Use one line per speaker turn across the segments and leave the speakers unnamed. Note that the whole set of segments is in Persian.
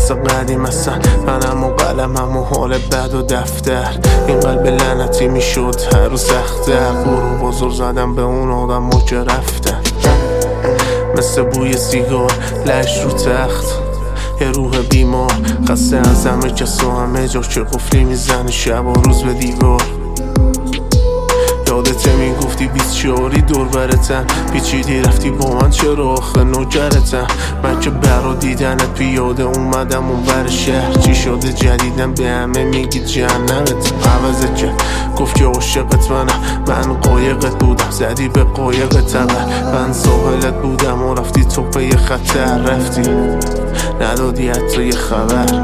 مثل قدیم هستن منم و قلمم و حال بد و دفتر. این قلب لعنتی میشد هر روز سخت‌تر. برو بزرگ زدم به اون آدم که رفتن، مثل بوی سیگار لش رو تخت. یه روح بیمار خسته از همه کس و همه جا که قفلی میزنه شب و روز به دیوار. یادته میگفتی 24 دور برتن، پیچیدی رفتی با من چرا آخه نوکرتم. من که برا دیدنت پیاده اومدم اون بر شهر. چی شده جدیدم به همه میگی جهنمت عوضت کرد. گفت که عاشقت من قایقت بودم زدی به قایق تبر. من ساحلت بودم و رفتی تو پی خطر. رفتی ندادی حتی یه خبر.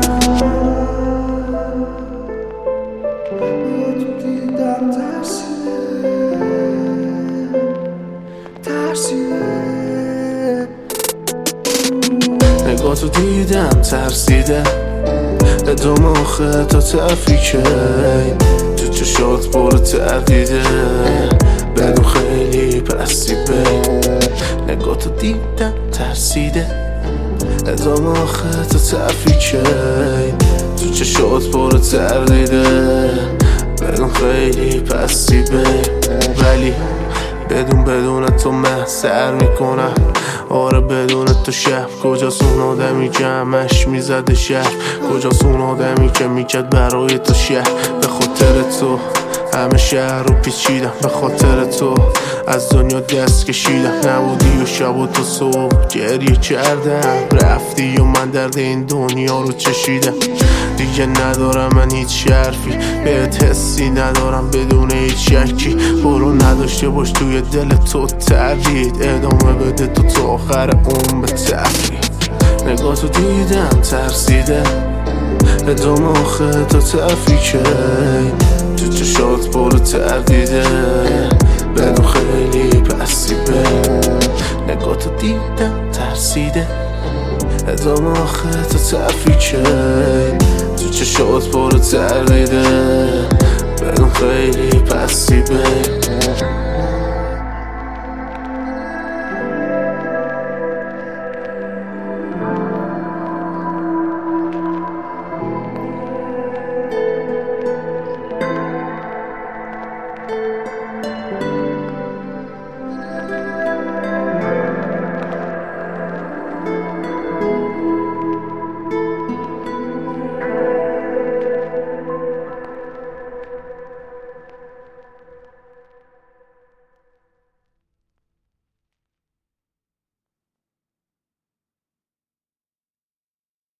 نگاه تو دیدم ترسیده، ادامه آخه تا تفریکه تو چشات پر تردیده بدون خیلی پستی بی. نگاه تو دیدم ترسیده، ادامه آخه تا تفریکه تو چشات پر تردیده بدون خیلی پستی بی. ولی بدون تو من سر میکنم. آره بدون تو شب کجاست اون آدمی که همش میزده شهر؟ کجاست اون آدمی که میکرد برای تو شهر؟ به خاطر تو همه شهر رو پیچیدم، به خاطر تو از دنیا دست کشیدم. نبودی و شب و تو صبح گریه کردم. رفتی و من درد این دنیا رو چشیدم. دیگه ندارم من هیچ حرفی بهت، حسی ندارم بدون هیچ شکی. برو نداشته باش توی دل تو تردید، ادامه بده تو آخر اون به تفرید. نگاه تو دیدم ترسیده، ادامه آخه تا تفریکه تو چشات پر تردیده بدون خیلی پستی بی. نگاه تو دیدم ترسیده، ادامه آخه تا تفریکه تو چشات پر تردیده بدون خیلی پستی بی.